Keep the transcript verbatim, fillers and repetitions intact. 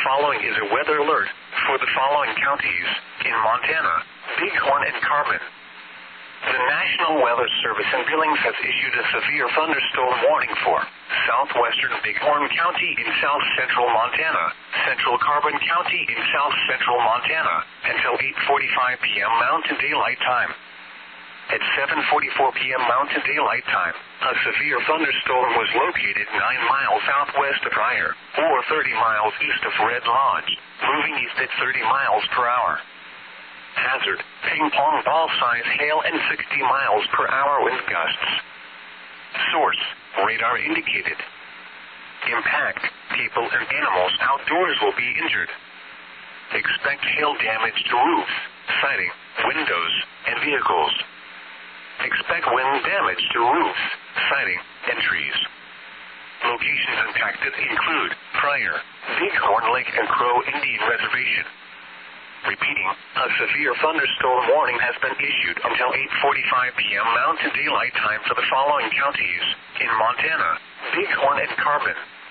following is a weather alert for the following counties in Montana, Bighorn and Carbon. The National Weather Service in Billings has issued a severe thunderstorm warning for southwestern Bighorn County in south central Montana, central Carbon County in south central Montana, until eight forty-five p.m. Mountain Daylight Time. At seven forty-four p.m. Mountain Daylight Time, a severe thunderstorm was located nine miles southwest of Pryor, or thirty miles east of Red Lodge, moving east at thirty miles per hour. Hazard, ping-pong ball-size hail and sixty miles per hour wind gusts. Source, radar indicated. Impact, people and animals outdoors will be injured. Expect hail damage to roofs, siding, windows, and vehicles. Expect wind damage to roofs, siding, and trees. Locations impacted include Pryor, Bighorn Lake and Crow Indian Reservation. Repeating, a severe thunderstorm warning has been issued until eight forty-five p.m. Mountain Daylight Time for the following counties in Montana, Bighorn and Carbon.